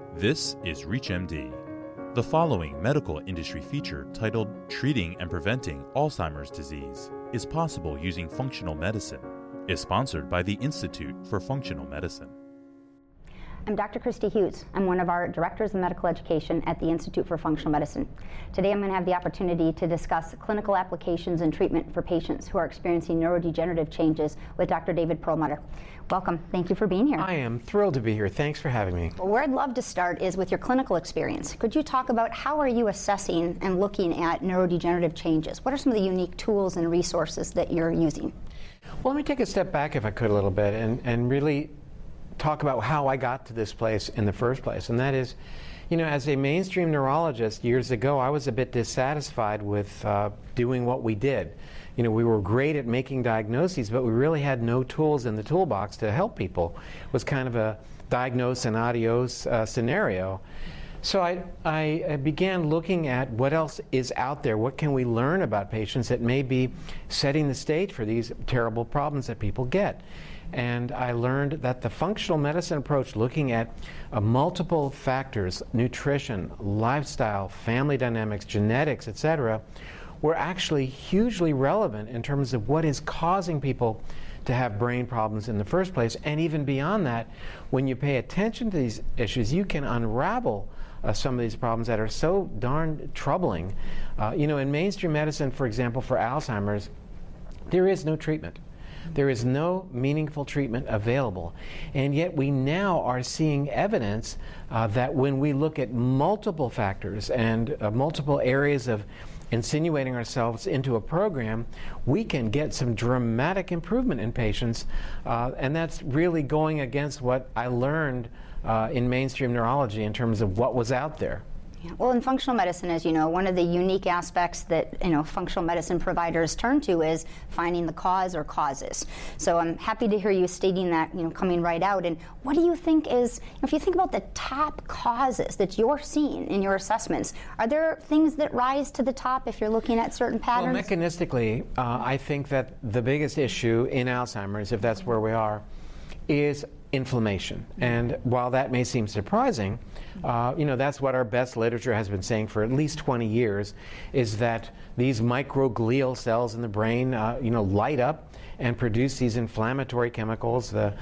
This is ReachMD. The following medical industry feature, titled Treating and Preventing Alzheimer's Disease, is possible using functional medicine, is sponsored by the Institute for Functional Medicine. I'm Dr. Christy Hughes. I'm one of our directors of medical education at the Institute for Functional Medicine. Today I'm going to have the opportunity to discuss clinical applications and treatment for patients who are experiencing neurodegenerative changes with Dr. David Perlmutter. Welcome. Thank you for being here. I am thrilled to be here. Thanks for having me. Well, where I'd love to start is with your clinical experience. Could you talk about how are you assessing and looking at neurodegenerative changes? What are some of the unique tools and resources that you're using? Well, let me take a step back, if I could, a little bit and really talk about how I got to this place in the first place. And that is, you know, as a mainstream neurologist years ago, I was a bit dissatisfied with doing what we did. You know, we were great at making diagnoses, but we really had no tools in the toolbox to help people. It was kind of a diagnose and adios scenario. So I began looking at what else is out there. What can we learn about patients that may be setting the stage for these terrible problems that people get? And I learned that the functional medicine approach, looking at multiple factors, nutrition, lifestyle, family dynamics, genetics, etc., were actually hugely relevant in terms of what is causing people to have brain problems in the first place. And even beyond that, when you pay attention to these issues, you can unravel some of these problems that are so darn troubling. You know, in mainstream medicine, for example, for Alzheimer's, there is no treatment. There is no meaningful treatment available. And yet we now are seeing evidence that when we look at multiple factors and multiple areas of insinuating ourselves into a program, we can get some dramatic improvement in patients. And that's really going against what I learned in mainstream neurology in terms of what was out there. Yeah. Well, in functional medicine, as you know, one of the unique aspects that functional medicine providers turn to is finding the cause or causes. So I'm happy to hear you stating that, coming right out. And what do you think is, if you think about the top causes that you're seeing in your assessments, are there things that rise to the top if you're looking at certain patterns? Well, mechanistically, I think that the biggest issue in Alzheimer's, if that's where we are, is inflammation. And while that may seem surprising, that's what our best literature has been saying for at least 20 years, is that these microglial cells in the brain, light up and produce these inflammatory chemicals, the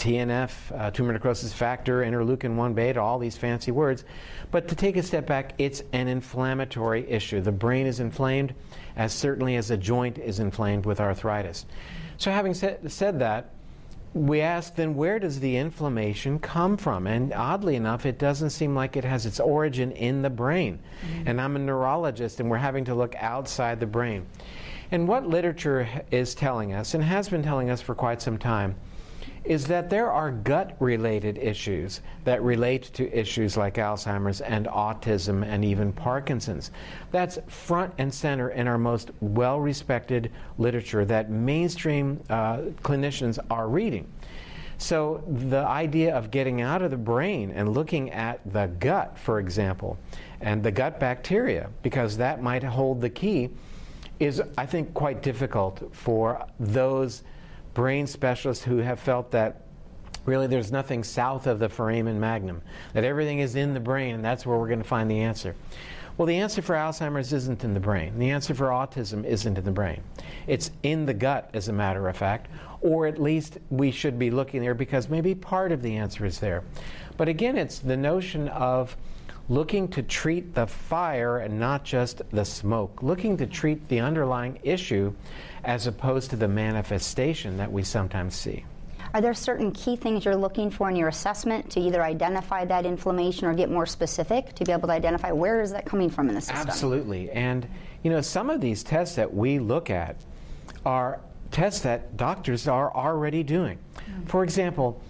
TNF, tumor necrosis factor, interleukin-1 beta, all these fancy words. But to take a step back, it's an inflammatory issue. The brain is inflamed, as certainly as a joint is inflamed with arthritis. So having said that, we ask then, where does the inflammation come from? And oddly enough, it doesn't seem like it has its origin in the brain. Mm-hmm. And I'm a neurologist, and we're having to look outside the brain. And what literature is telling us, and has been telling us for quite some time, is that there are gut-related issues that relate to issues like Alzheimer's and autism and even Parkinson's. That's front and center in our most well-respected literature that mainstream clinicians are reading. So the idea of getting out of the brain and looking at the gut, for example, and the gut bacteria, because that might hold the key, is, I think, quite difficult for those brain specialists who have felt that really there's nothing south of the foramen magnum, that everything is in the brain and that's where we're going to find the answer. Well, the answer for Alzheimer's isn't in the brain. The answer for autism isn't in the brain. It's in the gut, as a matter of fact, or at least we should be looking there because maybe part of the answer is there. But again, it's the notion of looking to treat the fire and not just the smoke, looking to treat the underlying issue as opposed to the manifestation that we sometimes see. Are there certain key things you're looking for in your assessment to either identify that inflammation or get more specific to be able to identify where is that coming from in the system? Absolutely. And some of these tests that we look at are tests that doctors are already doing. Mm-hmm. For example,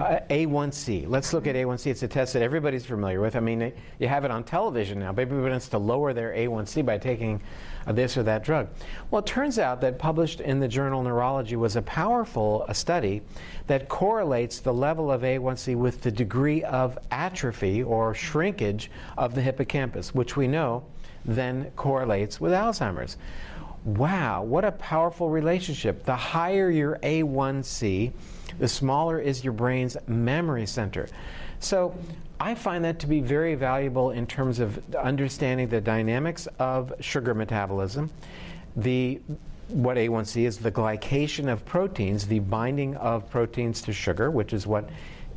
A1C. Let's look at A1C. It's a test that everybody's familiar with. I mean, you have it on television now. Everybody wants to lower their A1C by taking this or that drug. Well, it turns out that published in the journal Neurology was a powerful study that correlates the level of A1C with the degree of atrophy or shrinkage of the hippocampus, which we know then correlates with Alzheimer's. Wow, what a powerful relationship. The higher your A1C, the smaller is your brain's memory center. So I find that to be very valuable in terms of understanding the dynamics of sugar metabolism. What A1C is, the glycation of proteins, the binding of proteins to sugar, which is what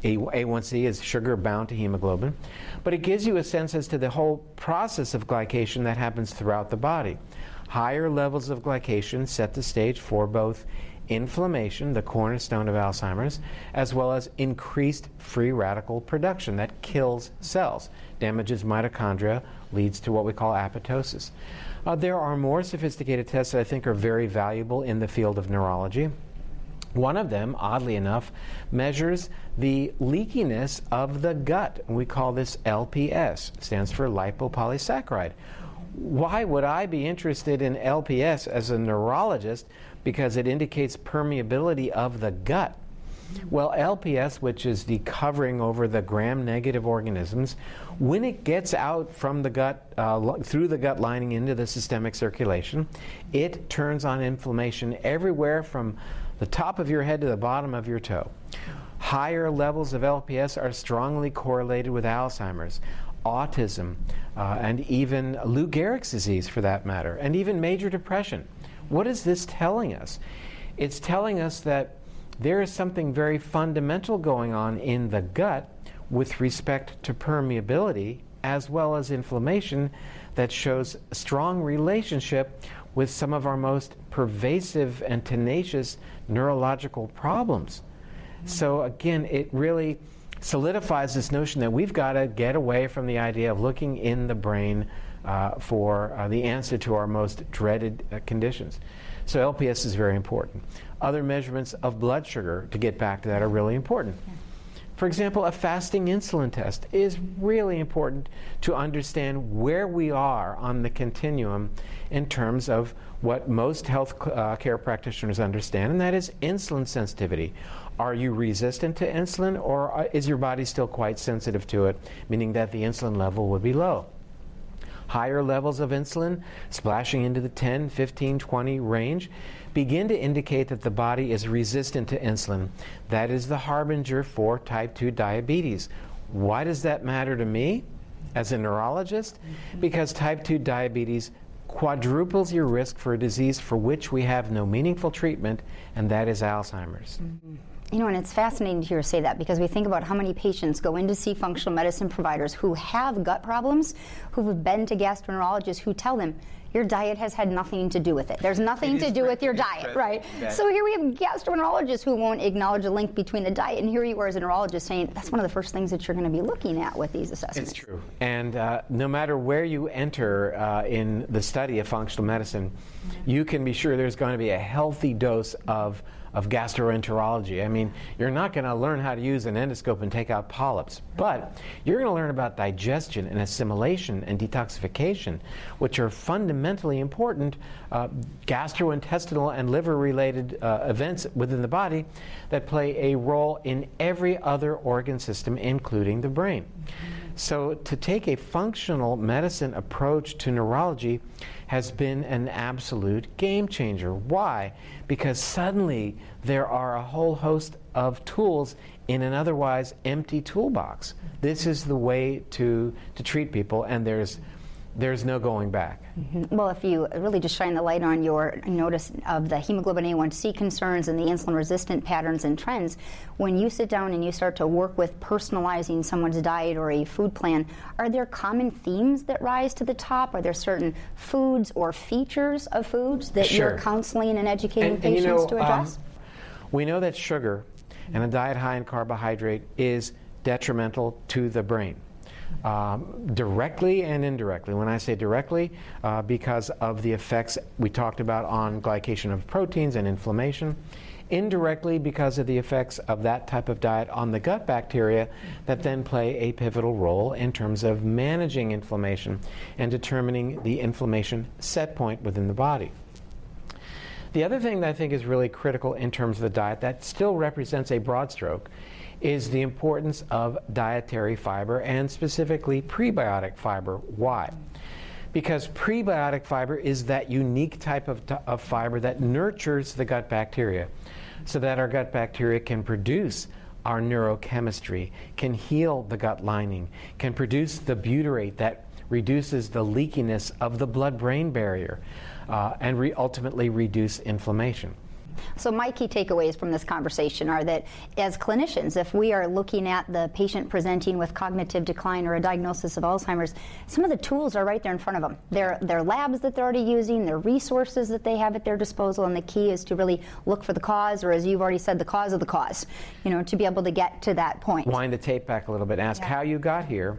A1C is, sugar bound to hemoglobin. But it gives you a sense as to the whole process of glycation that happens throughout the body. Higher levels of glycation set the stage for both inflammation, the cornerstone of Alzheimer's, as well as increased free radical production that kills cells, damages mitochondria, leads to what we call apoptosis. There are more sophisticated tests that I think are very valuable in the field of neurology. One of them, oddly enough, measures the leakiness of the gut. We call this LPS. It stands for lipopolysaccharide. Why would I be interested in LPS as a neurologist? Because it indicates permeability of the gut. Well, LPS, which is the covering over the gram-negative organisms, when it gets out from the gut, through the gut lining into the systemic circulation, it turns on inflammation everywhere from the top of your head to the bottom of your toe. Higher levels of LPS are strongly correlated with Alzheimer's, autism, and even Lou Gehrig's disease for that matter, and even major depression. What is this telling us? It's telling us that there is something very fundamental going on in the gut with respect to permeability as well as inflammation that shows a strong relationship with some of our most pervasive and tenacious neurological problems. So again, it really solidifies this notion that we've got to get away from the idea of looking in the brain for the answer to our most dreaded conditions. So LPS is very important. Other measurements of blood sugar, to get back to that, are really important. For example, a fasting insulin test is really important to understand where we are on the continuum in terms of what most health care practitioners understand, and that is insulin sensitivity. Are you resistant to insulin, or is your body still quite sensitive to it, meaning that the insulin level would be low? Higher levels of insulin, splashing into the 10, 15, 20 range, begin to indicate that the body is resistant to insulin. That is the harbinger for type 2 diabetes. Why does that matter to me as a neurologist? Because type 2 diabetes quadruples your risk for a disease for which we have no meaningful treatment, and that is Alzheimer's. You know, and it's fascinating to hear you say that, because we think about how many patients go in to see functional medicine providers who have gut problems, who've been to gastroenterologists who tell them, your diet has had nothing to do with it. There's nothing to do with your diet, right? So here we have gastroenterologists who won't acknowledge a link between the diet, and here you are as a neurologist saying that's one of the first things that you're going to be looking at with these assessments. It's true. And no matter where you enter in the study of functional medicine, you can be sure there's going to be a healthy dose of gastroenterology. I mean, you're not going to learn how to use an endoscope and take out polyps, but you're going to learn about digestion and assimilation and detoxification, which are fundamentally important gastrointestinal and liver-related events within the body that play a role in every other organ system, including the brain. So to take a functional medicine approach to neurology has been an absolute game changer. Why? Because suddenly there are a whole host of tools in an otherwise empty toolbox. This is the way to treat people, and there's no going back. Well, if you really just shine the light on your notice of the hemoglobin A1C concerns and the insulin-resistant patterns and trends, when you sit down and you start to work with personalizing someone's diet or a food plan, are there common themes that rise to the top? Are there certain foods or features of foods that you're counseling and educating patients to address? We know that sugar and a diet high in carbohydrate is detrimental to the brain. Directly and indirectly. When I say directly, because of the effects we talked about on glycation of proteins and inflammation. Indirectly, because of the effects of that type of diet on the gut bacteria that then play a pivotal role in terms of managing inflammation and determining the inflammation set point within the body. The other thing that I think is really critical in terms of the diet that still represents a broad stroke is the importance of dietary fiber, and specifically prebiotic fiber. Why? Because prebiotic fiber is that unique type of fiber that nurtures the gut bacteria so that our gut bacteria can produce our neurochemistry, can heal the gut lining, can produce the butyrate that reduces the leakiness of the blood-brain barrier, and ultimately reduce inflammation. So my key takeaways from this conversation are that as clinicians, if we are looking at the patient presenting with cognitive decline or a diagnosis of Alzheimer's, some of the tools are right there in front of them. Their labs that they're already using, their resources that they have at their disposal, and the key is to really look for the cause, or as you've already said, the cause of the cause, to be able to get to that point. Wind the tape back a little bit, ask how you got here,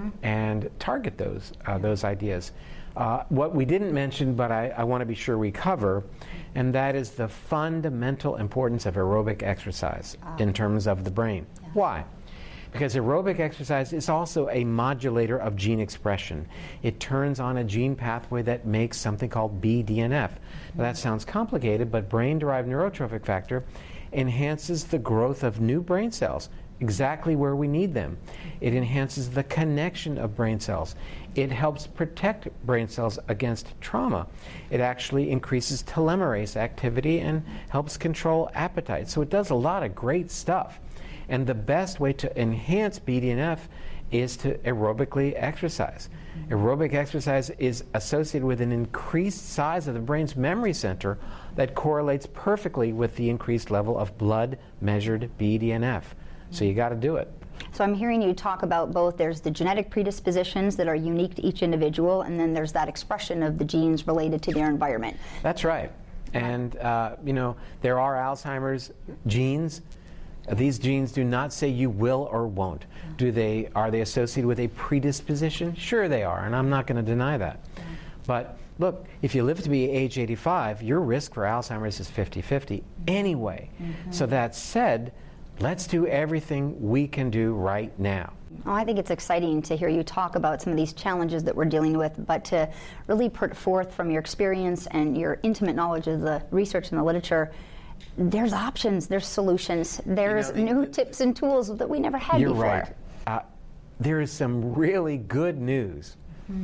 and target those ideas. What we didn't mention, but I want to be sure we cover, and that is the fundamental importance of aerobic exercise in terms of the brain. Yeah. Why? Because aerobic exercise is also a modulator of gene expression. It turns on a gene pathway that makes something called BDNF. Now that sounds complicated, but brain-derived neurotrophic factor enhances the growth of new brain cells, exactly where we need them. It enhances the connection of brain cells. It helps protect brain cells against trauma. It actually increases telomerase activity and helps control appetite. So it does a lot of great stuff. And the best way to enhance BDNF is to aerobically exercise. Aerobic exercise is associated with an increased size of the brain's memory center that correlates perfectly with the increased level of blood-measured BDNF. So you got to do it. So I'm hearing you talk about both there's the genetic predispositions that are unique to each individual, and then there's that expression of the genes related to their environment. That's right. And, there are Alzheimer's genes. These genes do not say you will or won't. Are they associated with a predisposition? Sure they are, and I'm not going to deny that. But look, if you live to be age 85, your risk for Alzheimer's is 50-50 anyway. So that said, let's do everything we can do right now. Oh, I think it's exciting to hear you talk about some of these challenges that we're dealing with, but to really put forth from your experience and your intimate knowledge of the research and the literature, there's options, there's solutions, there's new tips and tools that we never had before. You're right. There is some really good news,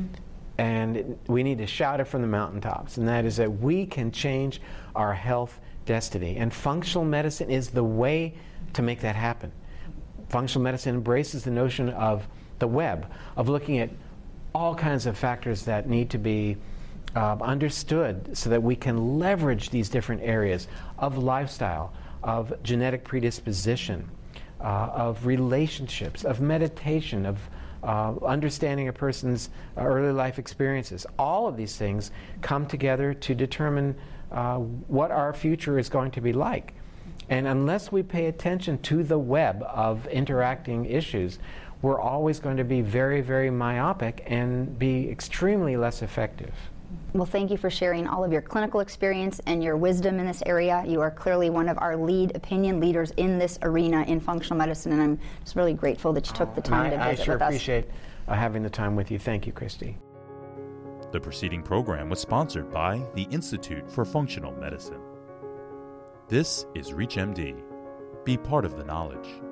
and we need to shout it from the mountaintops, and that is that we can change our health destiny, and functional medicine is the way to make that happen. Functional medicine embraces the notion of the web, of looking at all kinds of factors that need to be understood so that we can leverage these different areas of lifestyle, of genetic predisposition, of relationships, of meditation, of understanding a person's early life experiences. All of these things come together to determine what our future is going to be like. And unless we pay attention to the web of interacting issues, we're always going to be very, very myopic and be extremely less effective. Well, thank you for sharing all of your clinical experience and your wisdom in this area. You are clearly one of our lead opinion leaders in this arena in functional medicine, and I'm just really grateful that you took the time to visit with us. I sure appreciate having the time with you. Thank you, Christy. The preceding program was sponsored by the Institute for Functional Medicine. This is ReachMD. Be part of the knowledge.